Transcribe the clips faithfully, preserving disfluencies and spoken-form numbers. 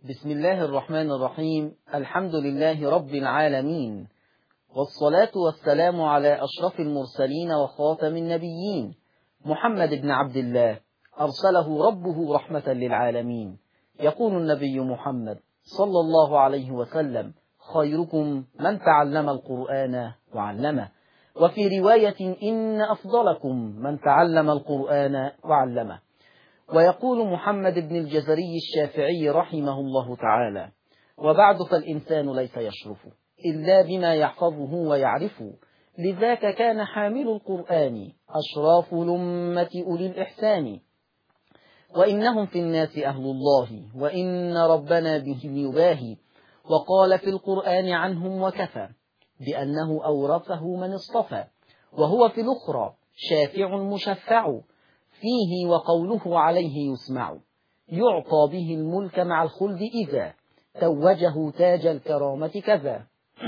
بسم الله الرحمن الرحيم. الحمد لله رب العالمين، والصلاة والسلام على أشرف المرسلين وخاتم النبيين محمد بن عبد الله، أرسله ربه رحمة للعالمين. يقول النبي محمد صلى الله عليه وسلم: خيركم من تعلم القرآن وعلمه. وفي رواية: إن أفضلكم من تعلم القرآن وعلمه. ويقول محمد بن الجزري الشافعي رحمه الله تعالى: وبعد فالإنسان ليس يشرف إلا بما يحفظه ويعرفه، لذاك كان حامل القرآن أشراف لمة أولي الإحسان. وإنهم في الناس أهل الله، وإن ربنا بهم يباهي، وقال في القرآن عنهم وكفى بأنه أورثه من اصطفى، وهو في الأخرى شافع مشفع فيه، وقوله عليه يسمع، يعطى به الملك مع الخلد إذا توجه تاج الكرامة كذا.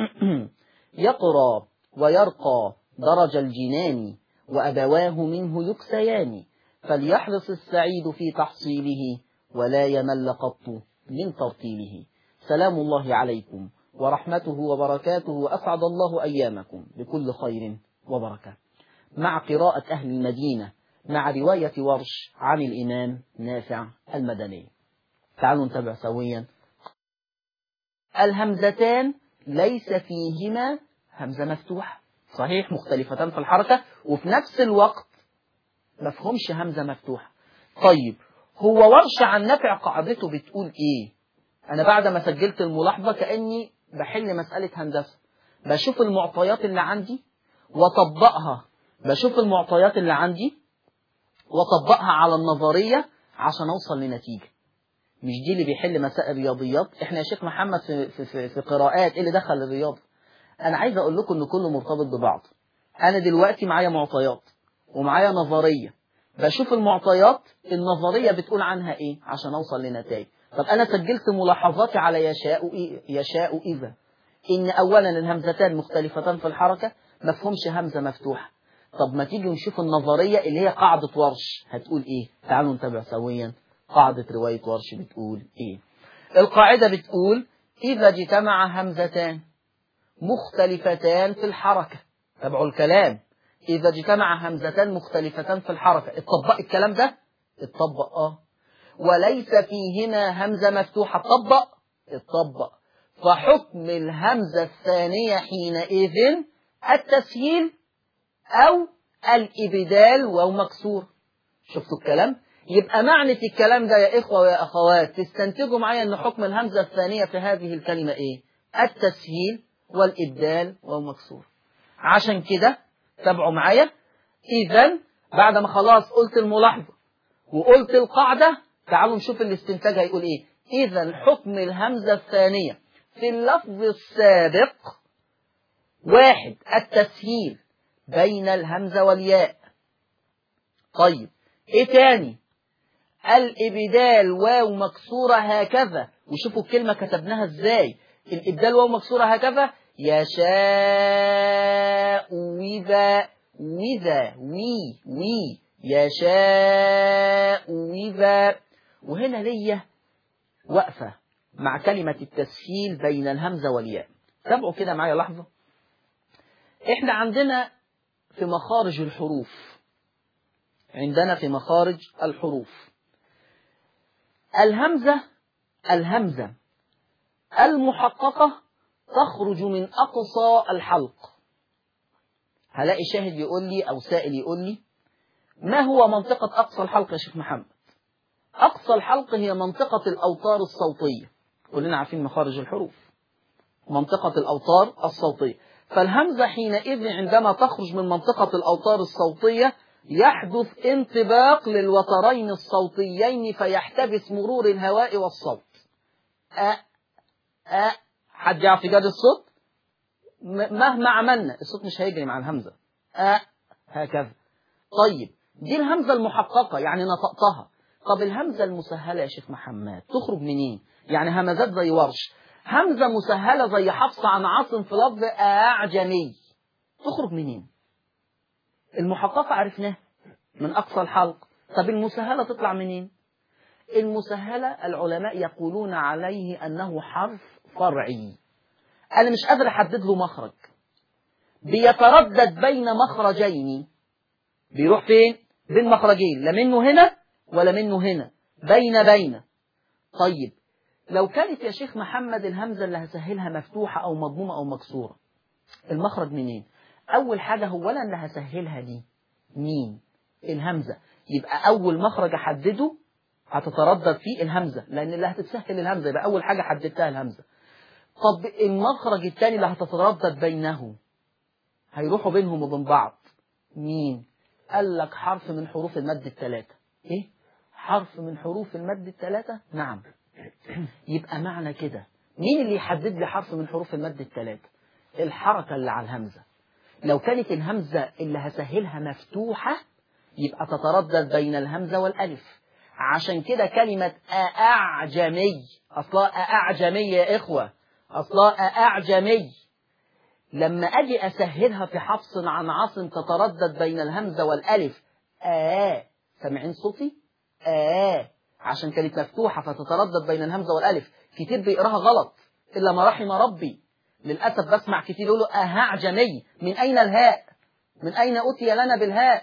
يقرى ويرقى درج الجنان، وأبواه منه يكسيان، فليحرص السعيد في تحصيله، ولا يمل قط من ترتيله. سلام الله عليكم ورحمته وبركاته، وأسعد الله أيامكم بكل خير وبركة. مع قراءة أهل المدينة مع رواية ورش عن الإمام نافع المدني. تعالوا نتابع سويا. الهمزتان ليس فيهما همزة مفتوحة، صحيح مختلفتان في الحركة، وفي نفس الوقت مفهومش همزة مفتوحة. طيب هو ورش عن نافع قاعدته بتقول إيه؟ أنا بعد ما سجلت الملاحظة كأني بحل مسألة هندسة، بشوف المعطيات اللي عندي وطبقها، بشوف المعطيات اللي عندي وطبقها على النظرية عشان أوصل لنتيجة. مش دي اللي بيحل مسائل رياضيات. احنا يا شيخ محمد في, في, في, في قراءات ايه اللي دخل الرياضة؟ أنا عايز أقول لكم إن كله مرتبط ببعض. أنا دلوقتي معايا معطيات ومعايا نظرية، بشوف المعطيات النظرية بتقول عنها إيه عشان أوصل لنتائج. طب أنا سجلت ملاحظاتي على يشاء يشاء إذا إن أولا الهمزتان مختلفتان في الحركة، مفهومش همزة مفتوحة. طب ما تيجي نشوف النظرية اللي هي قاعدة ورش هتقول إيه؟ تعالوا نتابع سويا قاعدة رواية ورش بتقول إيه. القاعدة بتقول: إذا اجتمع همزتان مختلفتان في الحركة. تابعوا الكلام. إذا اجتمع همزتان مختلفتان في الحركة، اتطبق الكلام ده؟ اتطبق آه. وليس فيهما همزة مفتوحة، اتطبق؟ اتطبق. فحكم الهمزة الثانية حينئذ التسهيل أو الإبدال وهو مكسور. شفتوا الكلام؟ يبقى معنى الكلام ده يا إخوة ويا أخوات تستنتجوا معايا أن حكم الهمزة الثانية في هذه الكلمة إيه؟ التسهيل والإبدال وهو مكسور. عشان كده تابعوا معايا. إذن بعد ما خلاص قلت الملاحظة وقلت القاعدة، تعالوا نشوف الاستنتاج هيقول إيه. إذن حكم الهمزة الثانية في اللفظ السابق: واحد، التسهيل بين الهمزة والياء. طيب ايه تاني؟ الابدال واو مكسورة هكذا. وشوفوا الكلمة كتبناها ازاي. الابدال واو مكسورة هكذا: يشاء وذا وذا وي وي يشاء وذا. وهنا ليا وقفة مع كلمة التسهيل بين الهمزة والياء. تابعوا كده معايا لحظة. احنا عندنا في مخارج الحروف، عندنا في مخارج الحروف الهمزة الهمزة المحققة تخرج من أقصى الحلق. هلاقي شاهد يقول لي أو سائل يقول لي: ما هو منطقة أقصى الحلق يا شيخ محمد؟ أقصى الحلق هي منطقة الأوتار الصوتية. كلنا عارفين مخارج الحروف، منطقة الأوتار الصوتية. فالهمزة حينئذ عندما تخرج من منطقة الأوتار الصوتية يحدث انطباق للوترين الصوتيين، فيحتبس مرور الهواء والصوت. أ أ حد يعرف يجري الصوت؟ مهما عملنا الصوت مش هيجري مع الهمزة. أ هكذا. طيب دي الهمزة المحققة يعني نطقتها. طب الهمزة المسهلة يا شيخ محمد تخرج منين؟ يعني همزات زي ورش، همزة مسهلة زي حفص عن عاصم في لفظ أعجمي، تخرج منين؟ المحققة عرفناها من أقصى الحلق. طب المسهلة تطلع منين؟ المسهلة العلماء يقولون عليه أنه حرف فرعي، أنا مش قادر أحدد له مخرج، بيتردد بين مخرجين، بيروح فين؟ بين مخرجين، لا منه هنا ولا منه هنا، بين بين. طيب لو كانت يا شيخ محمد الهمزة اللي هسهلها مفتوحة أو مضمومة أو مكسورة، المخرج منين؟ أول حاجة هو أنا اللي هسهلها دي مين؟ الهمزة، يبقى أول مخرج أحدده هتتردد فيه الهمزة، لأن اللي هتتسهل الهمزة، يبقى أول حاجة حددتها الهمزة. طب المخرج الثاني اللي هتتردد بينه هيروحوا بينهم وبين بعض مين؟ قال لك حرف من حروف المد الثلاثة. إيه؟ حرف من حروف المد الثلاثة؟ نعم. يبقى معنى كده مين اللي يحدد لي حرف من حروف المد الثلاثة؟ الحركة اللي على الهمزة. لو كانت الهمزة اللي هسهلها مفتوحة يبقى تتردد بين الهمزة والألف. عشان كده كلمة أعجمي أصلا أعجمي يا إخوة، أصلا أعجمي، لما أجي أسهلها في حفص عن عاصم تتردد بين الهمزة والألف. آه سامعين صوتي؟ آه عشان كانت مفتوحة فتتردد بين الهمزة والألف. كتير بيقراها غلط إلا ما رحم ربي، للأسف بسمع كتير يقولوا أهعجمي. من أين الهاء؟ من أين أتي لنا بالهاء؟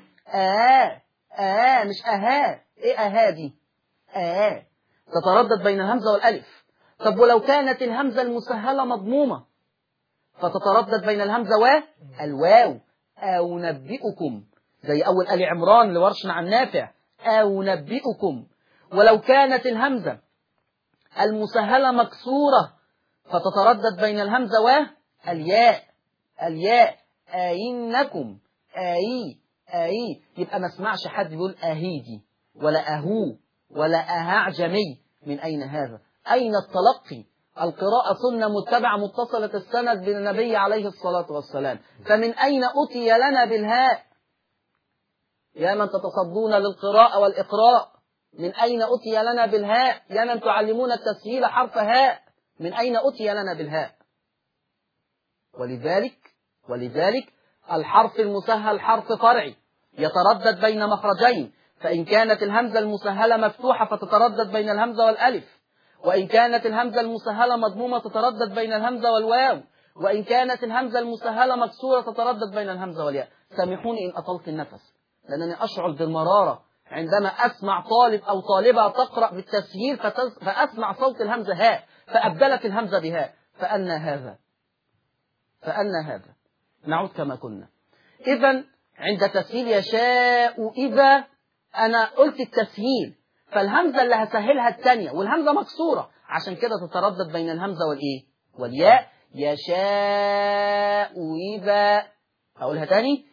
آه آه مش أها. إيه أها دي؟ آه تتردد بين الهمزة والألف. طب ولو كانت الهمزة المسهلة مضمومة فتتردد بين الهمزة والواو. أو نبئكم، زي أول آل عمران لورش عن نافع، أو نبئكم. ولو كانت الهمزة المسهلة مكسورة فتتردد بين الهمزة والياء. الياء أينكم، أي أي. يبقى ما اسمعش حد بيقول أهيدي ولا أهو ولا أهعجمي. من أين هذا؟ أين التلقي؟ القراءة سنة متبعة متصلة السند بالنبي عليه الصلاة والسلام، فمن أين أتي لنا بالهاء؟ يا من تتصدون للقراءة والإقراء، من أين أتي لنا بالهاء؟ يا من تعلمون التسهيل حرف هاء، من أين أتي لنا بالهاء؟ ولذلك ولذلك الحرف المسهل حرف فرعي يتردد بين مخرجين، فإن كانت الهمزة المسهلة مفتوحة فتتردد بين الهمزة والألف، وإن كانت الهمزة المسهلة مضمومة تتردد بين الهمزة والواو، وإن كانت الهمزة المسهلة مكسورة تتردد بين الهمزة والياء. سامحوني إن أطلت النفس، لأنني أشعر بالمرارة عندما أسمع طالب أو طالبة تقرأ بالتسهيل فأسمع صوت الهمزة هاء فأبدلت الهمزة بهاء. فأنا هذا فأنا هذا نعود كما كنا. إذن عند تسهيل يشاء، إذا أنا قلت التسهيل فالهمزة اللي هسهلها الثانية والهمزة مكسورة، عشان كده تتردد بين الهمزة والإيه؟ والياء. يشاء إذا، أقولها تاني،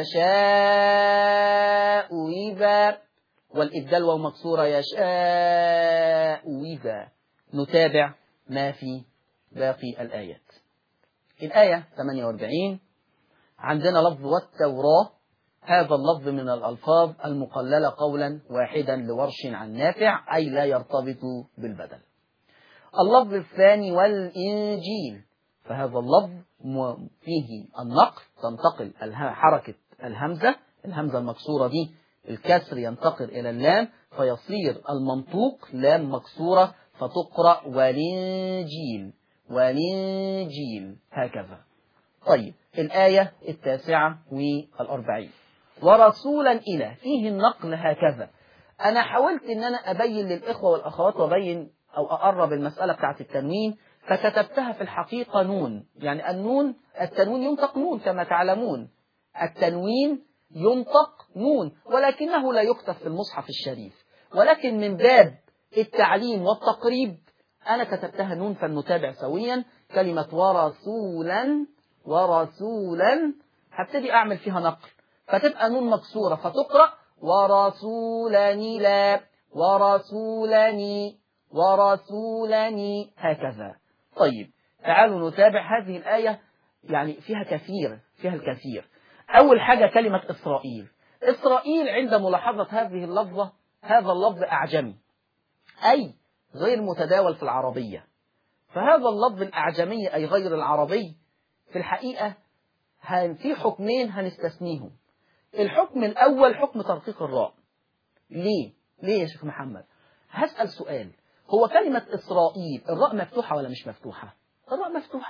يشاء إذا، والإبدال واو مكسورة يشاء إذا. نتابع ما في باقي الآيات. الآية ثمانية وأربعين عندنا لفظ والتوراة. هذا اللفظ من الألفاظ المقللة قولا واحدا لورش عن نافع، أي لا يرتبط بالبدل. اللفظ الثاني والإنجيل، فهذا اللفظ فيه النقل، تنتقل حركة الهمزة، الهمزة المكسورة دي الكسر ينتقل إلى اللام فيصير المنطوق لام مكسورة فتقرأ والإنجيل والإنجيل هكذا. طيب الآية التاسعة والأربعين ورسولا إلى، فيه النقل هكذا. أنا حاولت أن أنا أبين للإخوة والأخوات وأبين أو أقرب المسألة بتاعت التنوين، فكتبتها في الحقيقة نون، يعني النون التنوين ينطق نون كما تعلمون، التنوين ينطق نون، ولكنه لا يكتب في المصحف الشريف، ولكن من باب التعليم والتقريب أنا كتبتها نون، فلنتابع سويا. كلمة ورسولا، ورسولا هبتدي أعمل فيها نقل فتبقى نون مكسورة فتقرأ ورسولني لا ورسولني ورسولني هكذا. طيب تعالوا نتابع هذه الآية، يعني فيها كثير فيها الكثير. أول حاجة كلمة إسرائيل. إسرائيل عند ملاحظة هذه اللفظة، هذا اللفظ أعجمي أي غير متداول في العربية، فهذا اللفظ الأعجمي أي غير العربي في الحقيقة في حكمين هنستثنيهم. الحكم الأول حكم ترقيق الراء. ليه؟ ليه يا شيخ محمد؟ هسأل سؤال، هو كلمة إسرائيل الراء مفتوحة ولا مش مفتوحة؟ الراء مفتوحة،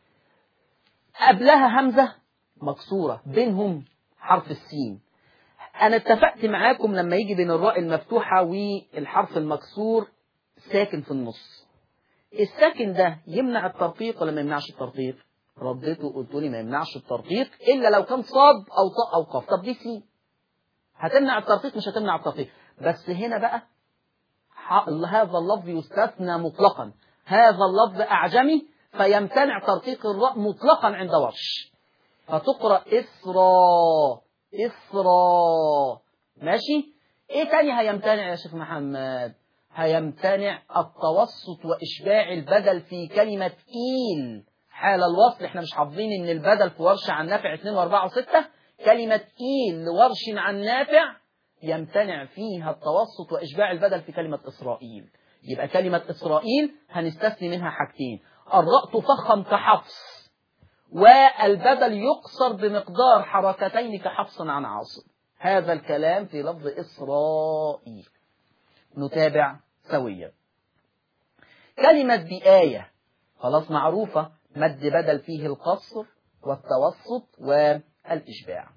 قبلها همزة مكسورة، بينهم حرف السين. أنا اتفقت معاكم لما يجي بين الراء المفتوحة والحرف المكسور ساكن في النص، الساكن ده يمنع الترقيق ولا ما يمنعش الترقيق؟ رديته وقلت لي ما يمنعش الترقيق إلا لو كان صاد أو طاء أو قاف. طب دي سين هتمنع الترقيق؟ مش هتمنع الترقيق. بس هنا بقى هذا اللفظ يستثنى مطلقا، هذا اللفظ أعجمي فيمتنع ترقيق الراء مطلقا عند ورش، فتقرأ إسرا إسرا. ماشي؟ إيه تاني هيمتنع يا شيخ محمد؟ هيمتنع التوسط وإشباع البدل في كلمة إيل حال الوصل. احنا مش حافظين ان البدل في ورش عن نافع اثنين واربعة وستة، كلمة إيل لورش عن نافع يمتنع فيها التوسط وإشباع البدل في كلمة إسرائيل. يبقى كلمة إسرائيل هنستثني منها حاجتين، الراء تفخم كحفص، والبدل يقصر بمقدار حركتين كحفص عن عاصم. هذا الكلام في لفظ إسرائيل. نتابع سويا. كلمة بآية خلاص معروفة، مد بدل فيه القصر والتوسط والإشباع.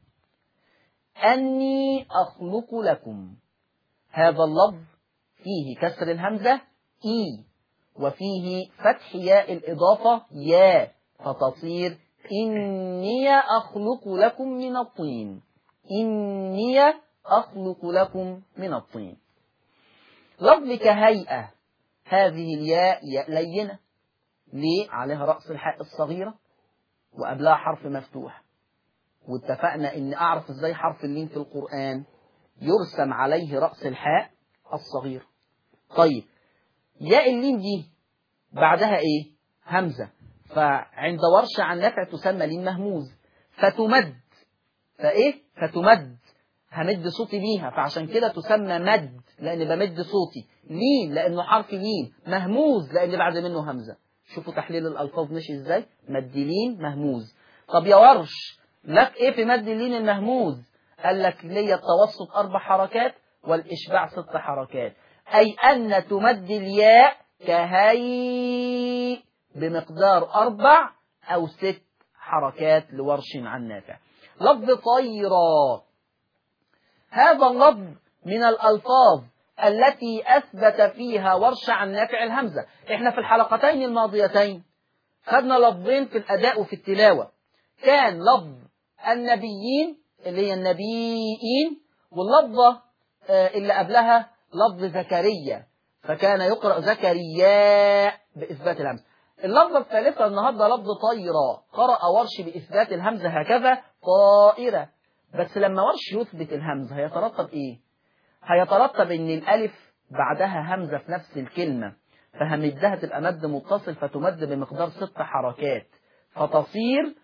أني أخلق لكم، هذا اللفظ فيه كسر الهمزة إي، وفيه فتح ياء الإضافة يا، فتصير إني أخلق لكم من الطين، إني أخلق لكم من الطين. لفظ كهيئة، هذه الياء ياء لينة، ليه؟ عليها رأس الحاء الصغيرة وقبلها حرف مفتوح، واتفقنا ان اعرف ازاي حرف اللين في القرآن يرسم عليه رأس الحاء الصغيرة. طيب ياء اللين دي بعدها ايه؟ همزة، فعند ورش عن نافع تسمى لين مهموز، فتمد، فايه؟ فتمد، همد صوتي بيها، فعشان كده تسمى مد لان بمد صوتي. لين لانه حرف لين، مهموز لان بعد منه همزة. شوفوا تحليل الالفاظ ماشي ازاي، مد لين مهموز. طب يا ورش لك ايه في مد اللين المهموز؟ قال لك ليا التوسط اربع حركات والاشباع ست حركات، اي ان تمد الياء كهي بمقدار اربع او ست حركات لورش عن نافع. لفظ طيرا، هذا اللفظ من الالفاظ التي اثبت فيها ورش عن نافع الهمزة. احنا في الحلقتين الماضيتين خدنا لفظين في الاداء وفي التلاوة، كان لفظ النبيين اللي هي النبيين، واللفظة اللي قبلها لفظ زكريا، فكان يقرأ زكريا بإثبات الهمزة. اللفظة الثالثة النهاردة لفظ طيرة، قرأ ورش بإثبات الهمزة هكذا طائرة. بس لما ورش يثبت الهمزة هيترتب إيه؟ هيترتب إن الألف بعدها همزة في نفس الكلمة، فهمدها تبقى مد متصل، فتمد بمقدار ست حركات فتصير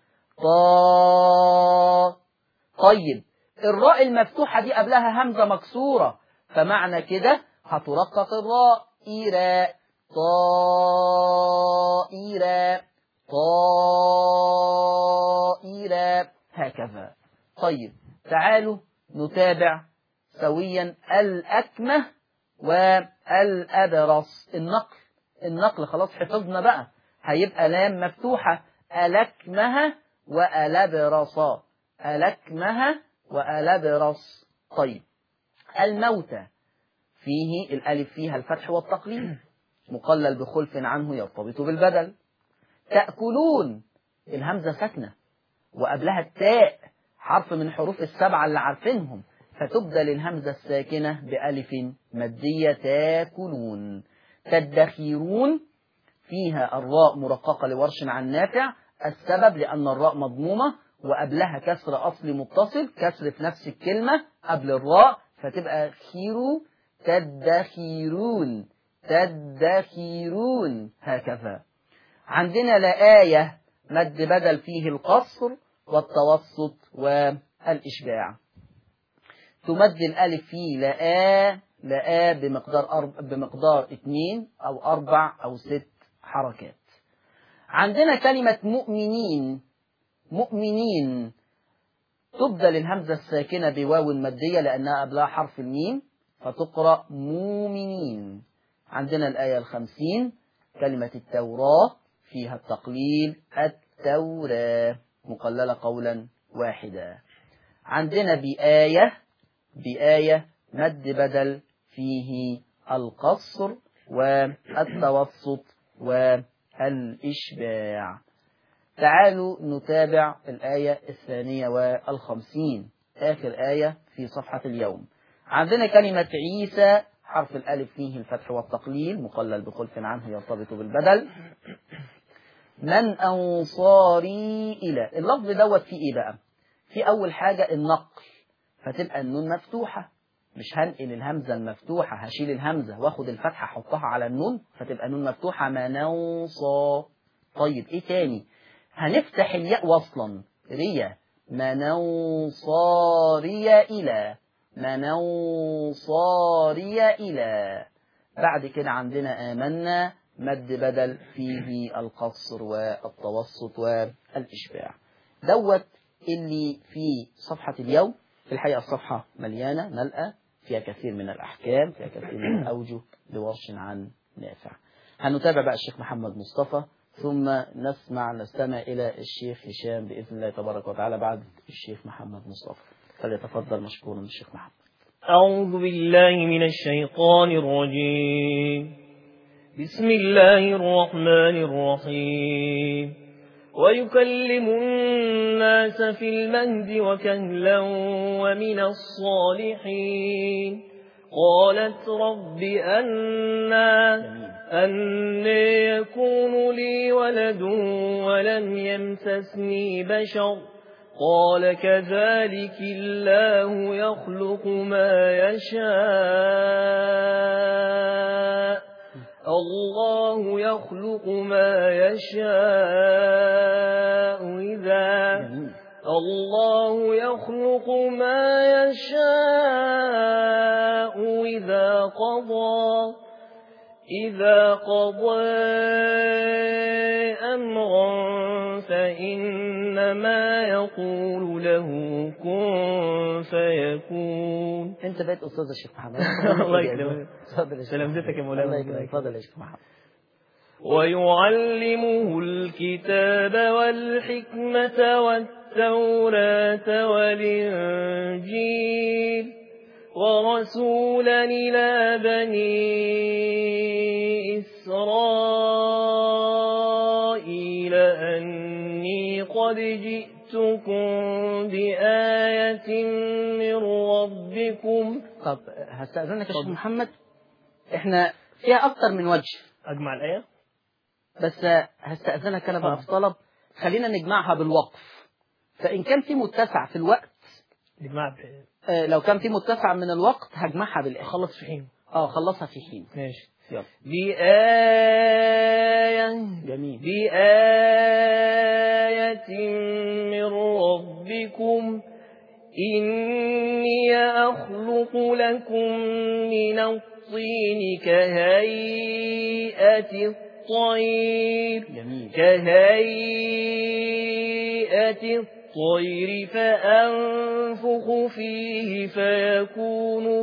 طا. طيب الراء المفتوحة دي قبلها همزة مكسورة، فمعنى كده هترقق الراء إيراء، طائرة طائرة هكذا. طيب تعالوا نتابع سويا الأكمة والأبرص. النقل، النقل خلاص حفظنا بقى، هيبقى لام مفتوحة ألكمها وألبرصا، ألكمها وألبرص. طيب الموتى فيه الألف فيها الفتح والتقليل، مقلل بخلف عنه يرتبط بالبدل. تأكلون الهمزة ساكنة وقبلها التاء حرف من حروف السبعة اللي عارفينهم، فتبدل الهمزة الساكنة بألف مادية تاكلون. تدخيرون فيها الراء مرققة لورش عن نافع، السبب لأن الراء مضمومة وقبلها كسر أصلي متصل، كسر في نفس الكلمة قبل الراء، فتبقى خيرو تدخيرون تدخيرون هكذا. عندنا لآية مد بدل فيه القصر والتوسط والإشباع. تمد الألف فيه لآ لآ بمقدار أرب... بمقدار اثنين أو أربع أو ست حركات. عندنا كلمة مؤمنين، مؤمنين تبدل الهمزة الساكنة بواو مادية لأنها قبلها حرف الميم، فتقرأ مؤمنين. عندنا الآية الخمسين كلمة التوراة فيها التقليل التوراة مقللة قولا واحدا. عندنا بآية بآية مد بدل فيه القصر والتوسط والإشباع. تعالوا نتابع الآية الثانية والخمسين آخر آية في صفحة اليوم. عندنا كلمة عيسى حرف الألف فيه الفتح والتقليل مقلل بخلف عنه يرتبط بالبدل. من أنصاري إلى، اللفظ دوت فيه إيه بقى؟ في أول حاجة النقل، فتبقى النون مفتوحة، مش هنقل الهمزة المفتوحة، هشيل الهمزة واخد الفتحة احطها على النون فتبقى نون مفتوحة منوصا. طيب ايه تاني؟ هنفتح الياء وصلا ريا منوصاري إلى منوصاري إلى. بعد كده عندنا آمنا مد بدل فيه القصر والتوسط والإشباع. دوت اللي في صفحة اليوم. في الحقيقة الصفحة مليانة ملأة فيها كثير من الأحكام، فيها كثير من الأوجه لورش عن نافع. هنتابع بقى الشيخ محمد مصطفى ثم نسمع نستمع إلى الشيخ هشام بإذن الله تبارك وتعالى بعد الشيخ محمد مصطفى. فليتفضل مشكورا الشيخ محمد. أعوذ بالله من الشيطان الرجيم. بسم الله الرحمن الرحيم. ويكلم الناس في المهد وكهلا ومن الصالحين. قالت رب أنا أنى يكون لي ولد ولم يمسسني بشر قال كذلك الله يخلق ما يشاء الله يخلق ما يشاء إذا الله يخلق ما يشاء إذا قضى إذا قضى أمرا فإنما يقول له كن فيكون. أنت بقيت أستاذ الشيخ محمد. الله يكرمك. تفضل. سلامتك يا مولانا. الله يكرمك. تفضل يا شيخ محمد. ويعلمه الكتاب والحكمة والتوراة والإنجيل ورسولا إلى بني إسرائيل أني قد جئتكم بآية من ربكم. طب هستأذنك يا شيخ محمد، احنا فيها أكتر من وجه. أجمع الآية؟ بس هستأذنك أنا بقى في طلب، خلينا نجمعها بالوقف. فإن كان في متسع في الوقت نجمعها آه لو كان في متسع من الوقت هجمعها بالآية. خلص في حين. اه خلصها في حين. ماشي. يلا. بآية جميل. بآية من ربكم إني أخلق لكم من الطين كهيئة الطير جميل. كهيئة الطير فأنفخ فيه فيكون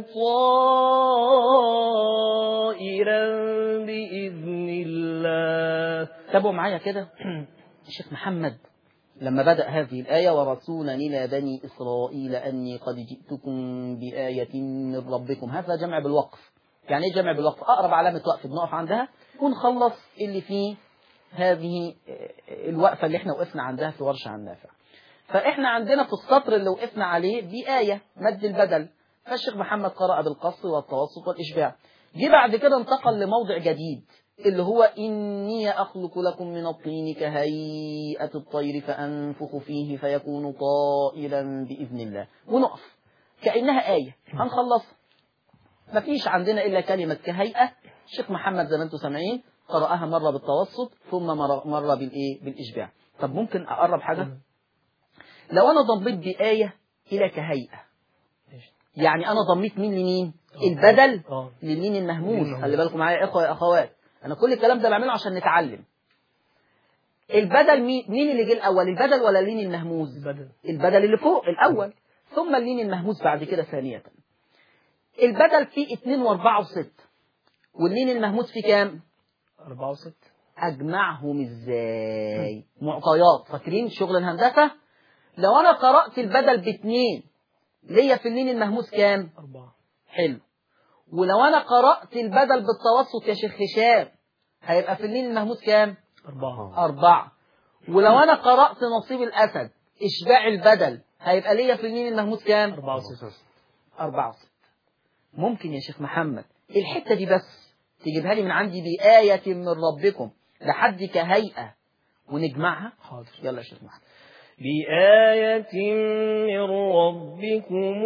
طائرا بإذن الله. تابعوا معايا كده. الشيخ محمد لما بدأ هذه الآية ورسولا إلى بني إسرائيل أني قد جئتكم بآية من ربكم، هذا جمع بالوقف. يعني ايه جمع بالوقف؟ أقرب علامة وقف بنقف عندها ونخلص اللي فيه هذه الوقفة اللي احنا وقفنا عندها في ورشة عن نافع. فاحنا عندنا في السطر اللي وقفنا عليه بآية مد البدل، فالشيخ محمد قرأ بالقصر والتوسط والإشباع. جه بعد كده انتقل لموضع جديد اللي هو إني أخلق لكم من الطين كهيئة الطير فأنفخ فيه فيكون طائرا بإذن الله، ونقف كأنها آية هنخلص. مفيش عندنا إلا كلمة كهيئة. الشيخ محمد زي ما انتم سامعين قرأها مرة بالتوسط ثم مرة, مرة بالإيه بالإشباع. طب ممكن أقرب حاجة؟ لو أنا ضميت بآية إلى كهيئة، يعني أنا ضميت مين لمين؟ البدل لمين؟ المهموز. خلي بالكم معايا يا إخوة يا أخوات، أنا كل الكلام ده بعمله عشان نتعلم. البدل مين, مين اللي جه الأول؟ البدل ولا اللين المهموز؟ البدل. البدل اللي فوق الأول ثم اللين المهموز بعد كده ثانية. البدل فيه اتنين واربعة وستة، والنين المهموس فيه كام؟ أربعة وستة. أجمعهم إزاي؟ معطيات، فاكرين شغل الهندسة؟ لو أنا قرأت البدل باتنين ليا في النين المهموس كام؟ أربعة. حلو. ولو أنا قرأت البدل بالتوسط يا شيخ هشام هيبقى في النين المهموس كام؟ أربعة. أربعة. ولو أنا قرأت نصيب الأسد إشباع البدل هيبقى ليا في النين المهموس كام؟ أربعة وستة. أربعة وستة. ممكن يا شيخ محمد الحتة دي بس تجيبها لي من عندي بآية من ربكم لحد كهيئة ونجمعها؟ حاضر. يلا يا شيخ محمد. بآية من ربكم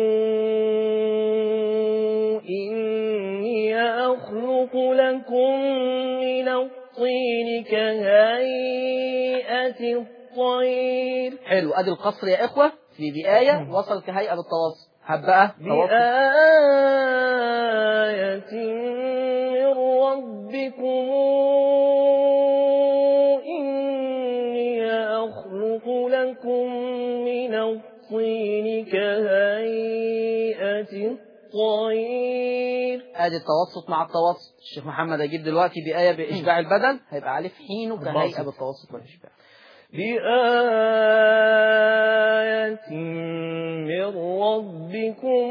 إني أخلق لكم من الطين كهيئة الطير. حلو، أدي القصر يا إخوة في بآية وصل كهيئة بالتوسط. هبقى بآية من ربكم إني أخلق لكم من الطين كهيئة الطير. ادي التوسط مع التوسط. الشيخ محمد اجيب دلوقتي بآية بإشباع البدل هيبقى عليه في حينه كهيئة بالتوسط والإشباع. بآية من ربكم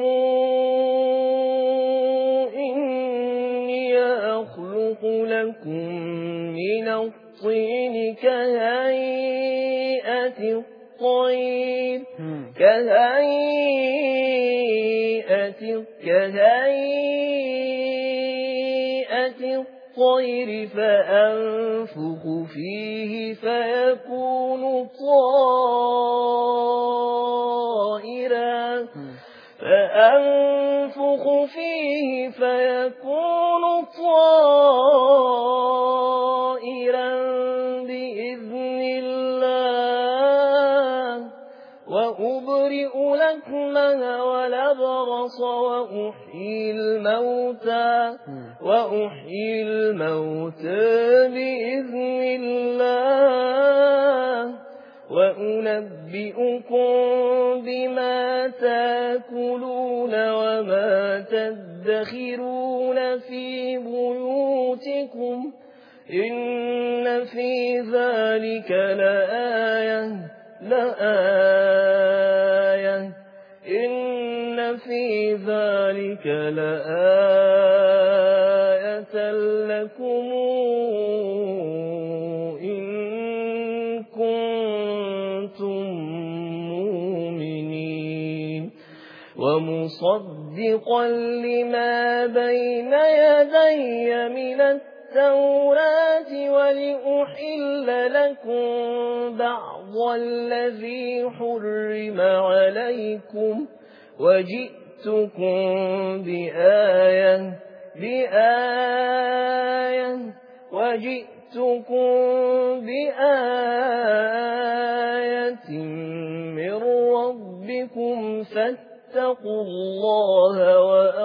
إني أخلق لكم من الطين كهيئة الطير كهيئة كهيئة الطير فأنفخ فيه فيكون طائرا فأنفخ فيه فيكون طائرا بإذن الله وأبرئ الأكمه والأبرص وأحيي الموتى وأحيي الموتى بإذن الله وأنبئكم بما تأكلون وما تدخرون في بيوتكم إن في ذلك لآية لآية إن في ذلك لآية لكم إن كنتم مؤمنين ومصدقا لما بين يدي من التوراة ولأحل لكم بعض الذي حرم عليكم وجئتكم بآية بآية وجئتكم بآية من ربكم فاتقوا الله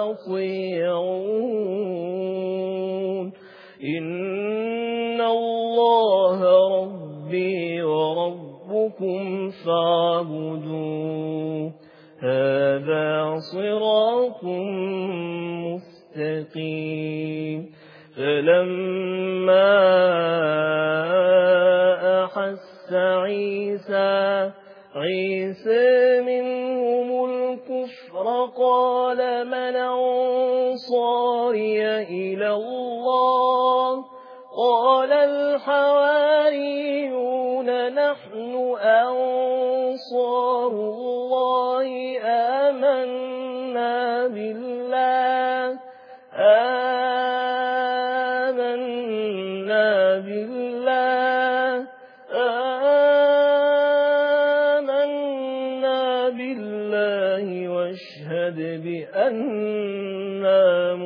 وأطيعون إن الله ربي وربكم فاعبدوه هذا صراط مستقيم فلما أحس عيسى عيسى منهم الكفر قال من أنصاري إلى الله قال الحواريون نحن أنصار الله آمنا بالله آمنا بالله آمنا بالله واشهد بأننا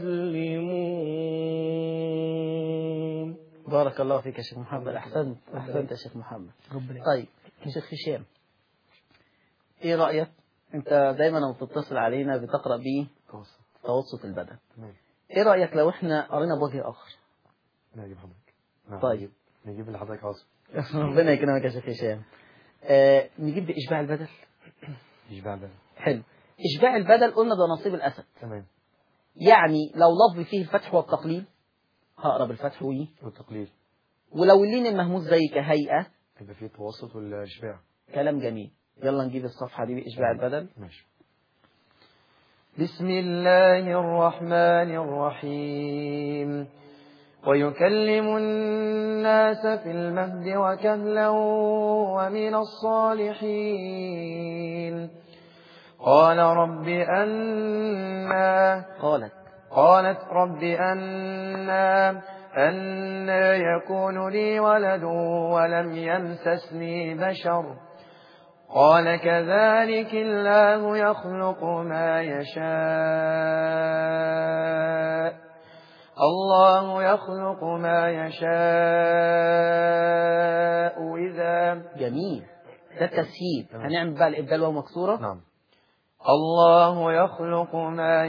مسلمون. بارك الله فيك يا شيخ محمد. أحسنت أحسنت يا شيخ محمد. طيب يا شيخ هشام إيه رأيك؟ أنت دايما لما بتتصل علينا بتقرأ بيه توسط البدن. إيه رأيك لو إحنا قرينا بوجه آخر؟ نجيب حضرتك. طيب نجيب لحضرتك عاصم. ربنا يكرمك يا شيخ هشام. آه نجيب بإشباع البدل. إشباع البدل. حلو. إشباع البدل قلنا ده نصيب الأسد. تمام. يعني لو لفظ فيه الفتح والتقليل هقرا بالفتح وي، والتقليل. ولو اللين المهموس زي كهيئة يبقى فيه التوسط والإشباع. كلام جميل. يلا نجيب الصفحة دي بإشباع البدل. ماشي. بسم الله الرحمن الرحيم. ويكلم الناس في المهد وكهلا ومن الصالحين. قال رب أنا قالت قالت رب أنا أنا يكون لي ولد ولم يمسسني بشر قال كذلك الله يخلق ما يشاء الله يخلق ما يشاء إذا. جميل، ده التسهيل. هنعمل بقى الإبدال وهو مكسورة. نعم. الله يخلق ما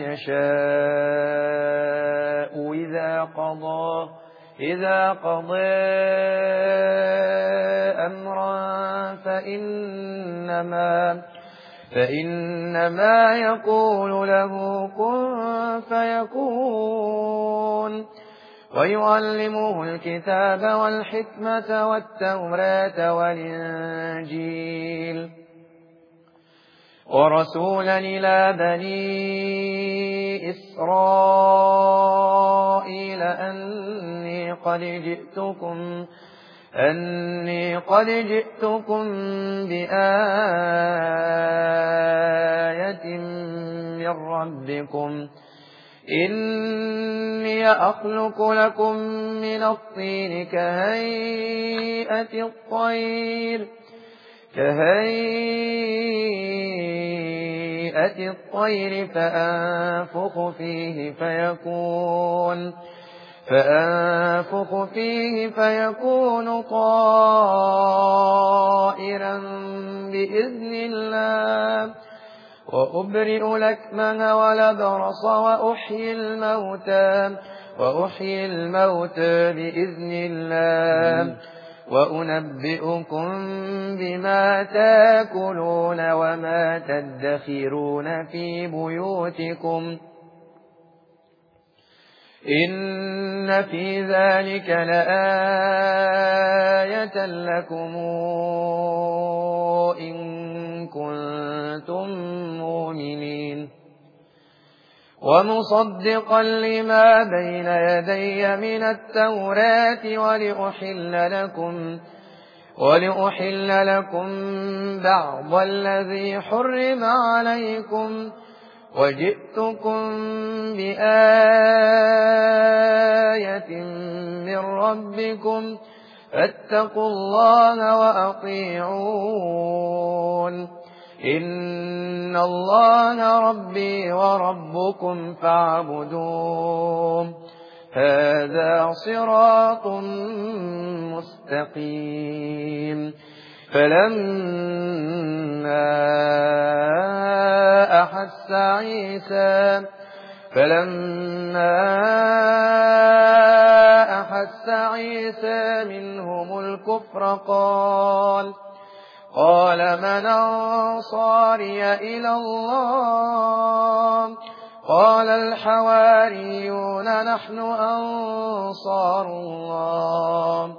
يشاء إذا قضى إذا قضى أمرا فإنما فإنما يقول له كن فيكون. ويعلمه الكتاب والحكمة والتوراة والإنجيل ورسولا إلى بني إسرائيل أني قد جئتكم أني قد جئتكم بآية من ربكم إني أخلق لكم من الطين كهيئة الطير كهيئة الطير فأنفخ فيه فيكون فأنفخ فيه فيكون طائرا بإذن الله وأبرئ الأكمه والأبرص وأحيي الموتى وأحيي الموتى بإذن الله وأنبئكم بما تاكلون وما تدخرون في بيوتكم إن في ذلك لآية لكم إن كنتم مؤمنين. ومصدقا لما بين يدي من التوراة ولأحل لكم ولأحل لكم بعض الذي حرم عليكم وجئتكم بآية من ربكم فاتقوا الله وأطيعون إن الله ربي وربكم فاعبدوه هذا صراط مستقيم. فلما أحس عيسى فلما أحس عيسى منهم الكفر قال قال من أنصاري إلى الله قال الحواريون نحن أنصار الله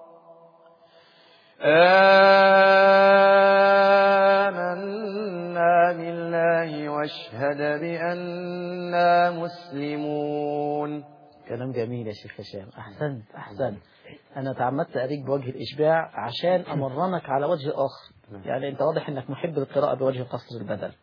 آمنا بالله واشهد بأننا مسلمون. كلام جميل يا شيخ هشام. أحسنت أحسنت. أنا تعمدت أريك بوجه الإشباع عشان أمرنك على وجه آخر. يعني أنت واضح أنك محب للقراءة بوجه قصر البدل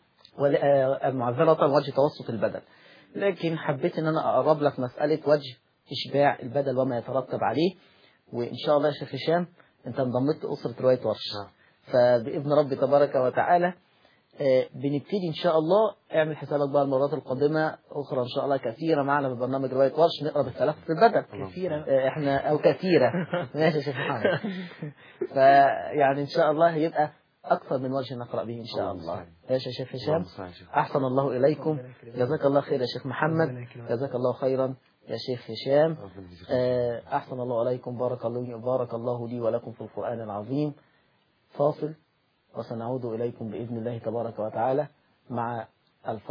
معذرة وجه توسط البدل، لكن حبيت أن أنا أقرب لك مسألة وجه إشباع البدل وما يترتب عليه. وإن شاء الله يا شيخ هشام أنت انضمت لأسرة رواية ورش، فبإذن ربي تبارك وتعالى بنبتدي إن شاء الله. اعمل حسابك بقى المرات القادمة أخرى إن شاء الله كثيرة معنا في برنامج رواية ورش نقرأ بالثلاثة في البدل كثيرة إحنا أو كثيرة ماشي يا شيخ محمد. فيعني إن شاء الله هيبقى أكثر من وجه نقرأ به إن شاء الله. ماشي يا شيخ هشام. أحسن الله إليكم. جزاك الله خير يا شيخ محمد. جزاك الله خيرا يا شيخ هشام. أحسن الله عليكم. بارك الله بارك الله لي ولكم في القرآن العظيم. فاصل وسنعود إليكم بإذن الله تبارك وتعالى مع الفقرة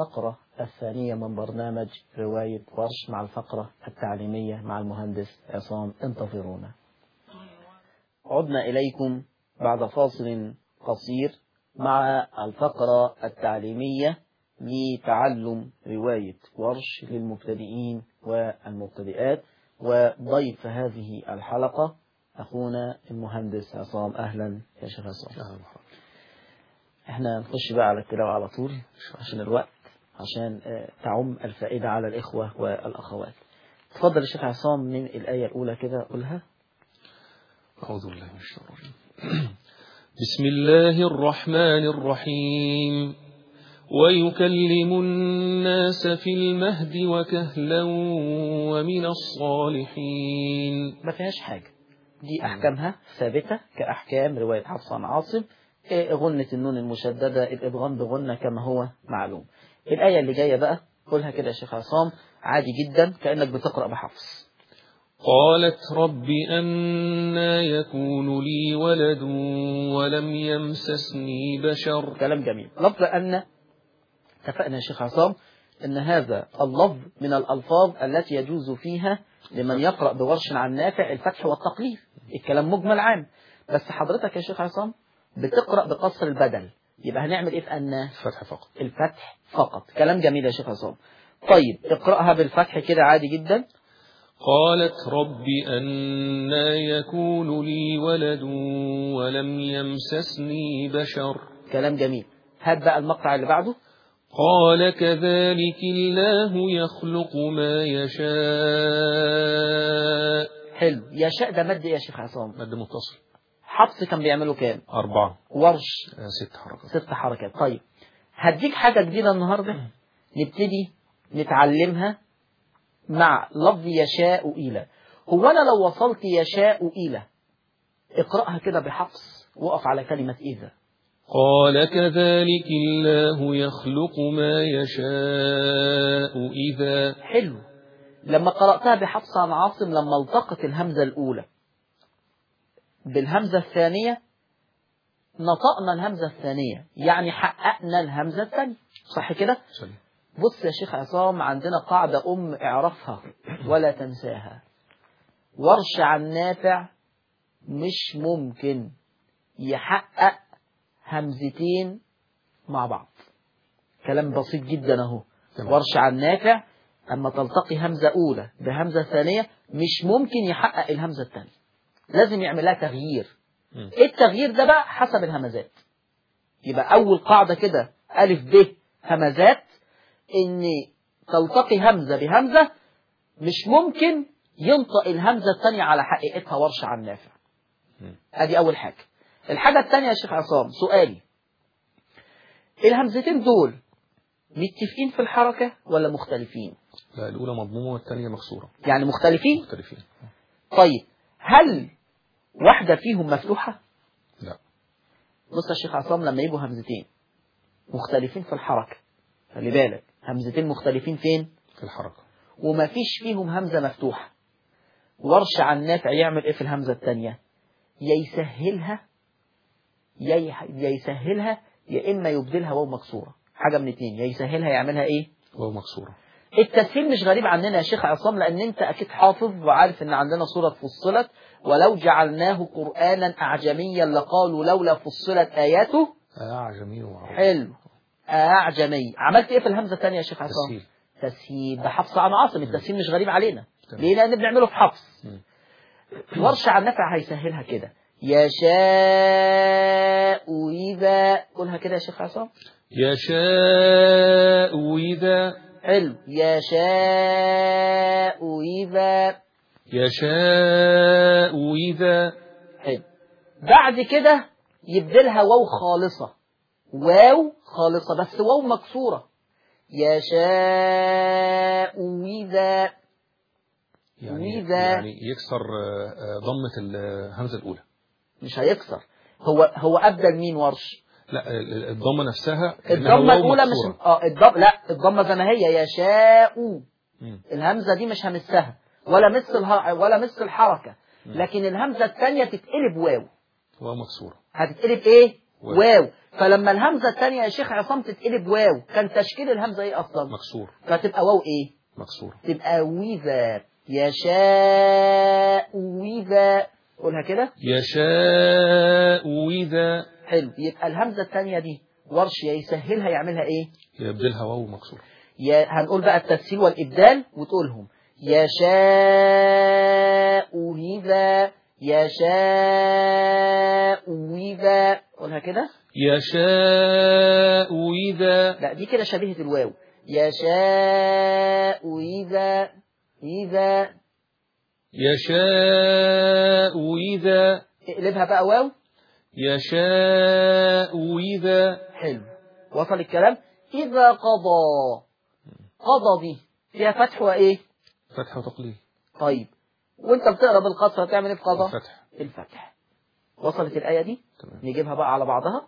الثانية من برنامج رواية ورش مع الفقرة التعليمية مع المهندس عصام. انتظرونا. عدنا إليكم بعد فاصل قصير مع الفقرة التعليمية لتعلم رواية ورش للمبتدئين والمبتدئات، وضيف هذه الحلقة أخونا المهندس عصام. أهلا يا شيخ عصام. احنا نخش بقى على التلاوة على طول عشان الوقت، عشان تعم الفائدة على الإخوة والأخوات. تفضل يا شيخ عصام من الآية الأولى كده قولها. أعوذ بالله من الشيطان الرجيم. بسم الله الرحمن الرحيم. ويكلم الناس في المهد وكهلا ومن الصالحين. ما فيهاش حاجة، دي أحكامها ثابتة كأحكام رواية حفص عن عاصم. غنة النون المشددة، الإدغام بغنة كما هو معلوم. الآية اللي جاية بقى قولها كده يا شيخ عصام عادي جدا كأنك بتقرأ بحفص. قالت رب أنى يكون لي ولد ولم يمسسني بشر. كلام جميل. لفظ أن اتفقنا يا شيخ عصام أن هذا اللفظ من الألفاظ التي يجوز فيها لمن يقرأ بورش عن نافع الفتح والتقليل. الكلام مجمل عام، بس حضرتك يا شيخ عصام بتقرأ بقصر البدل، يبقى هنعمل ايه في أن؟ الفتح فقط. الفتح فقط. كلام جميل يا شيخ عصام. طيب اقرأها بالفتح كده عادي جدا. قالت رب أنى يكون لي ولد ولم يمسسني بشر. كلام جميل. هات بقى المقطع اللي بعده. قال كذلك الله يخلق ما يشاء. حلو. يشاء ده مد يا شيخ عصام؟ مد متصل. حفص كان بيعملوا كام؟ أربعة. ورش آه ست حركات. ست حركات. طيب هديك حاجة جديدة النهاردة نبتدي نتعلمها مع لفظ يشاء إلى. هو أنا لو وصلت يشاء إلى اقرأها كده بحفص، وقف على كلمة إذا. قال كذلك الله يخلق ما يشاء إذا. حلو. لما قرأتها بحفص عن عاصم لما التقت الهمزة الأولى بالهمزة الثانية نطقنا الهمزة الثانية، يعني حققنا الهمزة الثانية، صح كده؟ صحيح. بص يا شيخ عصام عندنا قاعدة أم اعرفها ولا تنساها. ورش عن نافع مش ممكن يحقق همزتين مع بعض. كلام بسيط جدا اهو. ورش عن نافع أما تلتقي همزة أولى بهمزة ثانية مش ممكن يحقق الهمزة الثانية، لازم يعملها تغيير. ايه التغيير ده بقى؟ حسب الهمزات. يبقى أول قاعدة كده ألف ب همزات، إن تلتقي همزة بهمزة مش ممكن ينطق الهمزة الثانية على حقيقتها ورش عن نافع. ادي أول حاجة. الحاجة الثانية يا شيخ عصام سؤالي، الهمزتين دول متفقين في الحركة ولا مختلفين؟ لا، الأولى مضمومة والثانية مكسورة. يعني مختلفين؟ مختلفين. طيب هل واحدة فيهم مفتوحة؟ لا. بص يا شيخ عصام لما يبقوا همزتين مختلفين في الحركة، خلي بالك همزتين مختلفين فين؟ في الحركة. وما فيش فيهم همزة مفتوحة، ورش عن نافع يعمل ايه في الهمزة الثانية؟ يا يسهلها يا يسهلها يا إما يبدلها واو مكسورة. حاجة من اتنين، يا يسهلها يعملها ايه؟ واو مكسورة. التسهيل مش غريب عننا يا شيخ عصام، لأن أنت أكيد حافظ وعارف أن عندنا سورة فصلت ولو جعلناه قرآنا أعجميا لقالوا لولا فصلت آياته. أعجمي وعربي. حلو. أعجمي. عملت إيه في الهمزة الثانية يا شيخ عصام؟ تسهيل. تسهيل. ده حفص عن عاصم. التسهيل مش غريب علينا. ليه؟ لأن بنعمله في حفص. ورش عن نافع هيسهلها كده، يشاء إذا. قولها كده يا شيخ عصام. يشاء إذا. حلو. يشاء إذا. يشاء إذا. حلو. بعد كده يبدلها واو خالصة، واو خالصة بس واو مكسورة. يشاء إذا. يعني, وإذا يعني يكسر ضمة الهمزة الأولى. مش هيكسر. هو هو أبدل مين ورش؟ لا، الضمة نفسها. الضمة الأولى مش اه الضم لا الضمة زي ما هي يشاء. مم. الهمزة دي مش همسها ولا مس الها... ولا مس الحركة. مم. لكن الهمزة الثانية تتقلب واو. واو مكسورة. هتتقلب ايه؟ واو. واو. فلما الهمزة الثانية يا شيخ عصام تتقلب واو، كان تشكيل الهمزة ايه اصلا؟ مكسور. فتبقى واو ايه؟ مكسور. تبقى وذا، يشاء وذا، قولها كده. يشاء وذا. حلو، يبقى الهمزة الثانية دي ورش يا يسهلها يعملها ايه؟ يبدلها واو مكسور. يا هنقول بقى التسهيل والإبدال وتقولهم يشاء وذا، يشاء وذا، قولها كده. يشاء وذا. لا دي كده شبيهة الواو، يشاء وذا، إذا. يشاء وذا. اقلبها بقى واو. يشاء وذا. حلو، وصل الكلام. إذا قضى، قضى دي فيها فتح وإيه؟ فتح وتقليل. طيب وانت بتقرا بالقصر هتعمل ايه في قضى؟ الفتح. الفتح. وصلت الآية دي؟ تمام. نجيبها بقى على بعضها.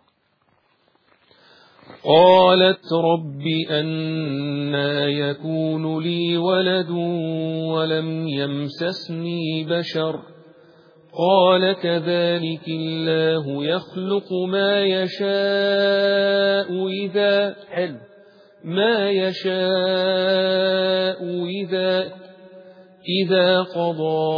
قالت رب أنى يكون لي ولد ولم يمسسني بشر قال كذلك الله يخلق ما يشاء إذا حلو، ما يشاء إذا إذا قضى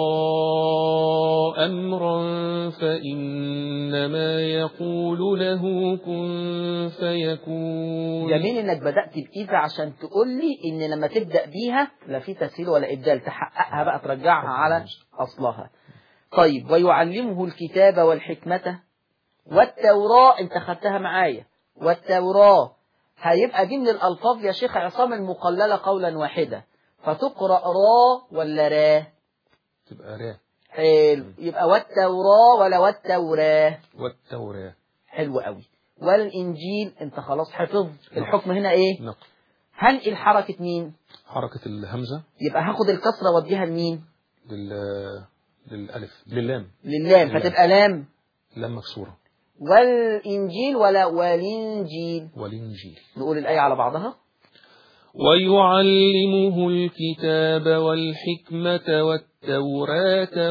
أمرا فإنما يقول له كن فيكون. جميل انك بدأت بإذا عشان تقول لي ان لما تبدأ بيها لا في تسهيل ولا إبدال، تحققها بقى ترجعها على أصلها. طيب ويعلمه الكتاب والحكمة والتوراة، انت خدتها معايا، والتوراة هيبقى دي من الألفاظ يا شيخ عصام المقللة قولا واحدا، فتقرأ را ولا را؟ تبقى را. حلو، يبقى والتوراة ولا والتوراة؟ والتوراة. حلو قوي. والإنجيل انت خلاص حفظ الحكم هنا ايه؟ نقل. هنقل حركة مين؟ حركة الهمزة. يبقى هاخد الكسرة واديها لمين؟ لل... للألف لللام. لللام، للام. فتبقى لام. لام مكسورة. والإنجيل ولا والإنجيل؟ والإنجيل. نقول الآية على بعضها. ويعلمه الكتاب والحكمة والتوراة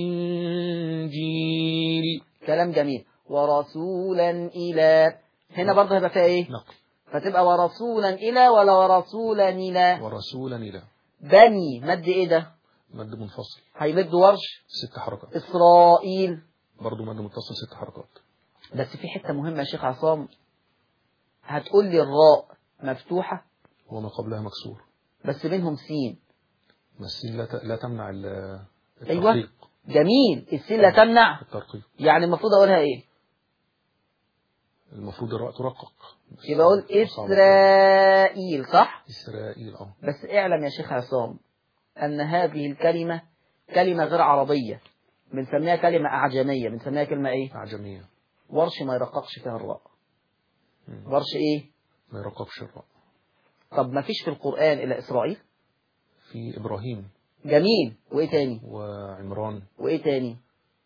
والإنجيل. كلام جميل. ورسولا إلى، هنا برضه هيبقى فيها ايه؟ نقل. فتبقى ورسولا إلى ولا ورسولا إلى؟ ورسولا إلى. بني مد ايه ده؟ مد منفصل. هيمد ورش. ست حركات. إسرائيل برضو مد متصل ست حركات. بس في حتة مهمة يا شيخ عصام، هتقول لي الراء مفتوحة وما قبلها مكسور، بس بينهم سين. بس السين لا, ت... لا تمنع ال- أيوة الترقيق. جميل، السين لا تمنع الترقيق. يعني المفروض أقولها إيه؟ المفروض الراء ترقق. يبقى أقول إسرائيل صح؟ إسرائيل اه. بس اعلم يا شيخ عصام أن هذه الكلمة كلمة غير عربية، بنسميها كلمة أعجمية، بنسميها كلمة إيه؟ أعجمية. ورش ما يرققش فيها الراء. مم. ورش إيه؟ ما يرققش الراء. طب ما فيش في القرآن إلا إسرائيل؟ في إبراهيم. جميل، وإيه تاني؟ وعمران. وإيه تاني؟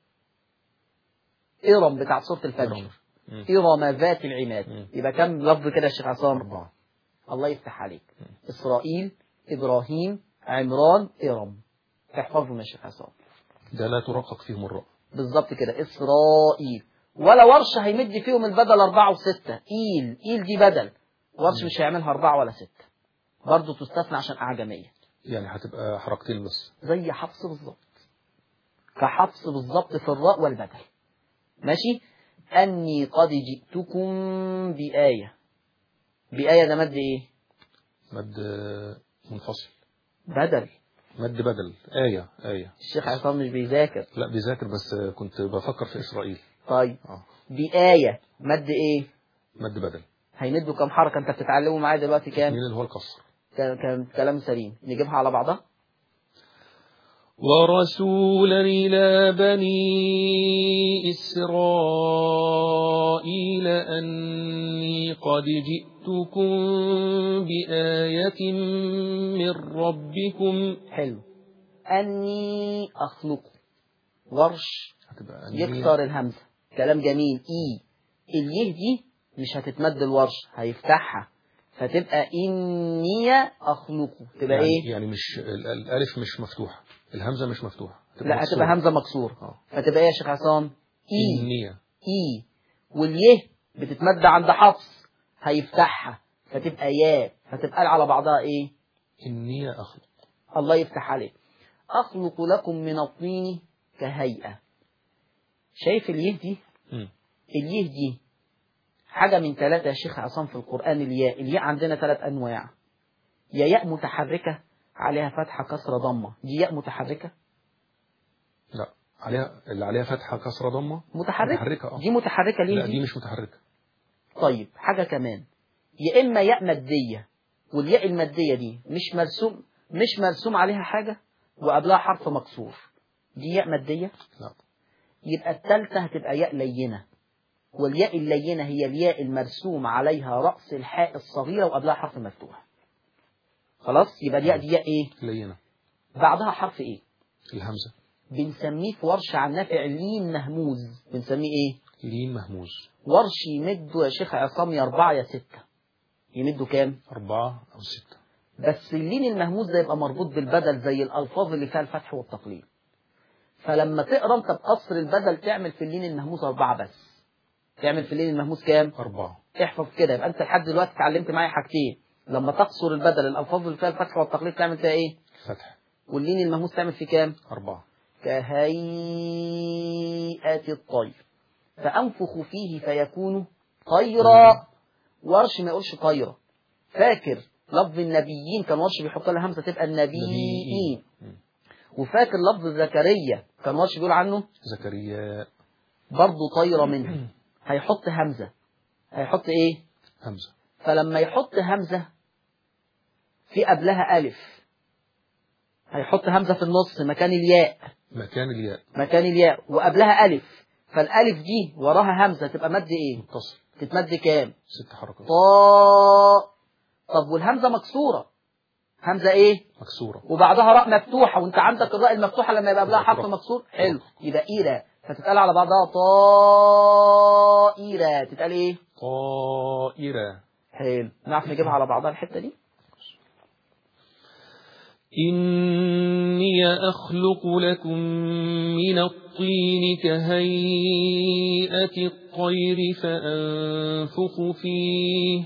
إرم بتاع سورة الفجر. إرم. مم. إرم ذات العماد. مم. يبقى كم لفظ كده يا شيخ عصام؟ أربعة. الله يفتح عليك. إسرائيل، إبراهيم، عمران، إرم. احفظهم يا شيخ عصام. ده لا ترقق فيهم الراء. بالظبط كده، إسرائيل. ولا ورش هيمد فيهم البدل أربعة وستة. إيل، إيل دي بدل، ورش مش هيعملها أربعة ولا ستة، برضه تستثنى عشان أعجمية. يعني هتبقى حركتين بس. زي حفص بالظبط، كحفص بالظبط في الراء والبدل. ماشي. أني قد جئتكم بآية. بآية ده مد إيه؟ مد منفصل. بدل. مد بدل. آية. آية. الشيخ عصام مش بيذاكر. لا بيذاكر بس كنت بفكر في إسرائيل. طيب اه. بآية مد إيه؟ مد بدل. هيمدوا كم حركة أنت بتتعلموا معايا دلوقتي كام؟ مين اللي هو القصر. كان كان كلام سليم. نجيبها على بعضها. ورسولا إلى بني إسرائيل أني قد جئتكم بآية من ربكم. حلو. أني أخلق. ورش هتبقى أني. يكسر الهمزة. كلام جميل. إي اليه دي مش هتتمد الورش، هيفتحها فتبقى إني أخلقه. تبقى يعني إيه؟ يعني مش ال- الألف مش مفتوحة، الهمزة مش مفتوحة. لا هتبقى همزة مكسورة. آه. فتبقى إيه يا شيخ عصام؟ إي إنية. إي واليه بتتمد عند حفص هيفتحها فتبقى ياء، فتبقى على بعضها ايه؟ إني أخلق. الله يفتح عليك. أخلق لكم من الطين كهيئة. شايف اليه دي؟ م. اليه دي حاجة من ثلاثة يا شيخ عصام في القرآن. الياء الياء عندنا ثلاث أنواع. يا ياء متحركة عليها فتحة كسرة ضمة، دي ياء متحركة؟ لا، عليها اللي عليها فتحة كسرة ضمة متحركة, متحركة اه دي متحركة ليه؟ لا دي, دي مش متحركة. طيب حاجة كمان، يا إما ياء مادية، والياء المادية دي مش مرسوم مش مرسوم عليها حاجة وقبلها حرف مكسور، دي ياء مادية؟ لا. يبقى الثالثة هتبقى ياء لينة، والياء اللينة هي الياء المرسوم عليها رأس الحاء الصغيرة وقبلها حرف مفتوح. خلاص، يبقى الياء دي ياء ايه؟ لينة. بعدها حرف ايه؟ الهمزة. بنسميه في ورش عن نافع لين مهموز. بنسميه ايه؟ لين مهموز. ورش يمده يا شيخ عصام يا أربعة يا ستة. يمده كام؟ أربعة أو ستة. بس اللين المهموز ده يبقى مربوط بالبدل زي الألفاظ اللي فيها الفتح والتقليل. فلما تقرا انت بقصر البدل تعمل في اللين المهموز أربعة بس. تعمل في اللين المهموز كام؟ أربعة. احفظ كده، يبقى انت لحد دلوقتي اتعلمت معايا حاجتين. لما تقصر البدل الألفاظ اللي فيها الفتح والتقليل تعمل فيها ايه؟ فتح. واللين المهموز تعمل فيه كام؟ أربعة. كهيئة الطير فأنفخ فيه فيكون طيرا. ورش ما يقولش طيرا. فاكر لفظ النبيين كان ورش بيحط لها همزة تبقى النبيين. وفاكر لفظ زكريا كان ورش بيقول عنه زكريا برضه طيرة منه. هيحط همزة، هيحط ايه؟ همزة. فلما يحط همزة في قبلها ألف هيحط همزة في النص مكان الياء، مكان الياء مكان الياء وقبلها ألف، فالألف دي وراها همزة تبقى مد ايه؟ متصل. تتمد كام؟ ست حركات. طاء. طب والهمزة مكسورة، همزة ايه؟ مكسورة وبعدها راء مفتوحة، وانت عندك الراء المفتوحة لما يبقى قبلها حرف مكسور حلو يبقى إيرة، فتتقال على بعضها طائرة. تتقال ايه؟ طائرة. حلو. نعرف نجيبها على بعضها الحتة دي؟ إني أخلق لكم من الطين كهيئة الطير فأنفخ فيه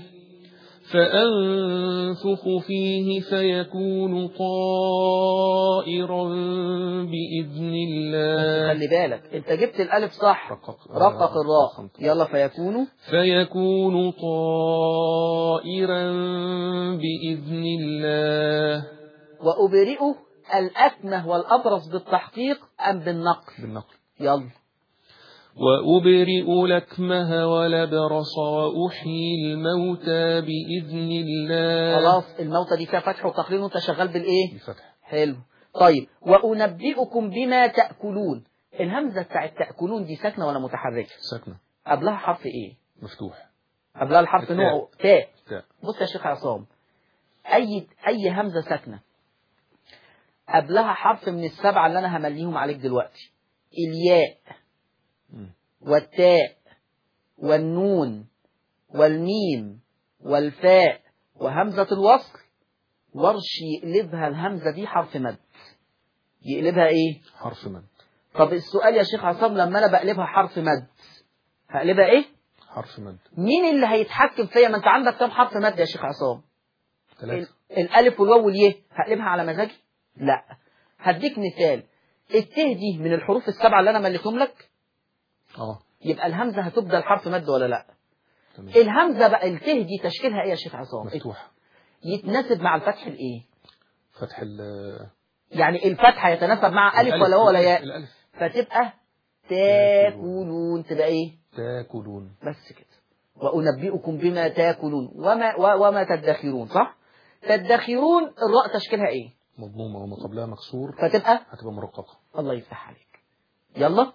فأنفخ فيه فيكون طائرا بإذن الله. خلي بالك انت جبت الألف صح، رقق, رقق الراء. يلا فيكون فيكون طائرا بإذن الله. وأبرئه الأكمه والأبرص بالتحقيق أم بالنقل؟ بالنقل. يلا. وأبرئ الأكمه والأبرص وأحيي الموتى بإذن الله. خلاص الموتى دي فيها فتح وتقليل وانت شغال بالإيه؟ بالفتح. حلو. طيب وأنبئكم بما تأكلون. الهمزة بتاعت تأكلون دي ساكنة ولا متحركة؟ ساكنة. قبلها حرف إيه؟ مفتوح. قبلها الحرف نوعه تاء. تاء. بص يا شيخ عصام، أي أي همزة ساكنة قبلها حرف من السبعة اللي أنا همليهم عليك دلوقتي، الياء والتاء والنون والميم والفاء وهمزة الوصل، ورش يقلبها الهمزة دي حرف مد. يقلبها ايه؟ حرف مد. طب السؤال يا شيخ عصام، لما انا بقلبها حرف مد هقلبها ايه؟ حرف مد. مين اللي هيتحكم فيا؟ ما انت عندك كام حرف مد يا شيخ عصام؟ ثلاثة. الالف والواو والياء. هقلبها على مزاجي؟ لا. هديك مثال، الته دي من الحروف السبعة اللي انا مليتهم لك. اه يبقى الهمزة هتبدل حرف مد ولا لا؟ تمام. الهمزة بقى الته دي تشكيلها ايه يا شيخ عصام؟ مفتوح. يتناسب مع الفتح الايه؟ فتح ال يعني الفتحة يتناسب مع ألف ولا هو ولا ياء؟ الألف. فتبقى تاكلون. تبقى ايه؟ تاكلون. بس كده. وأنبئكم بما تاكلون وما وما تدخرون. صح؟ تدخرون الراء تشكيلها ايه؟ مضمومة وما قبلها مكسور، فتبقى هتبقى مرققة. الله يفتح عليك. يلا.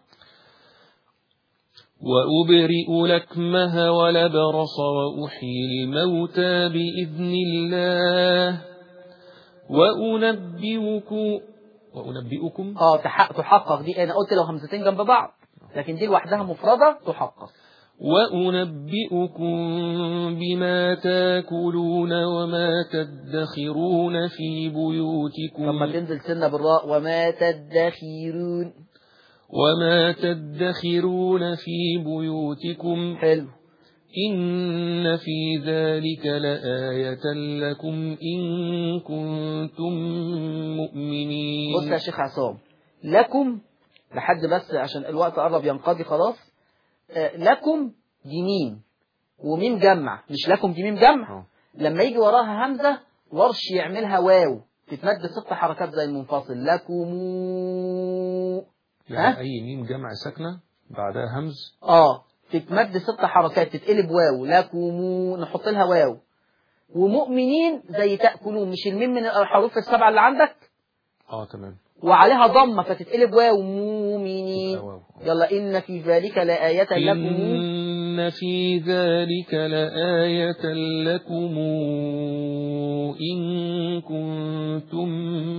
وأبرئ الأكمه والأبرص وأحيي الموتى بإذن الله. وأنبئكم وأنبئكم اه تحقق تحقق دي انا قلت لو همزتين جنب بعض، لكن دي لوحدها مفردة تحقق. وأنبئكم بما تاكلون وما تدخرون في بيوتكم. لما تنزل سنة بالراء وما تدخرون. وما تدخرون في بيوتكم. حلو. إن في ذلك لآية لكم إن كنتم مؤمنين. بص يا شيخ عصام، لكم لحد بس عشان الوقت قرب ينقضي خلاص. آه لكم دي ميم وميم جمع، مش لكم دي ميم جمع. لما يجي وراها همزة ورش يعملها واو تتمد ست حركات زي المنفصل. لكم يعني أي ميم جمع ساكنة بعدها همز اه تتمد ست حركات تتقلب واو. لكم نحط لها واو. ومؤمنين زي تأكلون، مش الميم من الحروف السبعة اللي عندك اه تمام، وعليها ضمة فتتقلب واو. مؤمنين. واو. يلا إن في ذلك لآية لكم إن في ذلك لآية لكم إن كنتم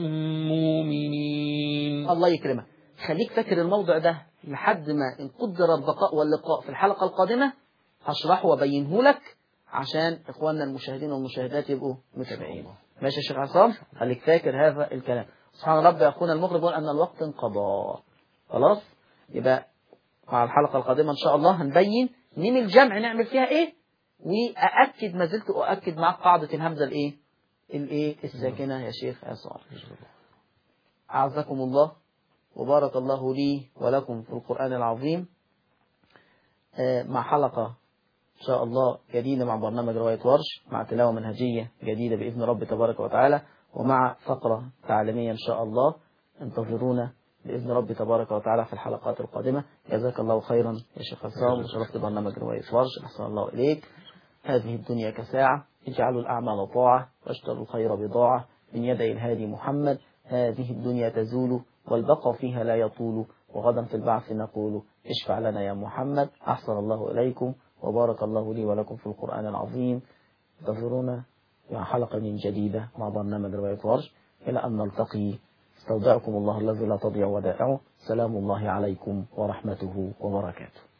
مؤمنين. الله يكرمك. خليك فاكر الموضع ده لحد ما إن قدر البقاء واللقاء في الحلقة القادمة هشرحه وبينه لك عشان إخواننا المشاهدين والمشاهدات يبقوا متابعين. ماشي يا شيخ عصام؟ خليك فاكر هذا الكلام. سبحان ربي يا أخونا المخرج يقول أن الوقت انقضى. خلاص؟ يبقى مع الحلقة القادمة إن شاء الله هنبين ميم الجمع نعمل فيها إيه، وأأكد ما زلت أؤكد معك قاعدة الهمزة الإيه؟ الإيه؟ الساكنة يا شيخ عصام. أعزكم الله وبارك الله لي ولكم في القرآن العظيم. مع حلقة إن شاء الله جديدة مع برنامج رواية ورش، مع تلاوة منهجية جديدة بإذن رب تبارك وتعالى، ومع فقرة تعليمية إن شاء الله. انتظرونا بإذن رب تبارك وتعالى في الحلقات القادمة. جزاك الله خيرا يا شيخ عصام وشرفت برنامج رواية ورش. أحسن الله إليك. هذه الدنيا كساعة، اجعلوا الأعمال طاعة واشتروا الخير بضاعة من يدي الهادي محمد. هذه الدنيا تزول والبقى فيها لا يطول، وغدا في البعث نقول اشفع لنا يا محمد. أحسن الله إليكم وبارك الله لي ولكم في القرآن العظيم. انتظرونا مع حلقة جديدة مع برنامج رواية ورش. إلى أن نلتقي استودعكم الله الذي لا تضيع ودائعه. سلام الله عليكم ورحمته وبركاته.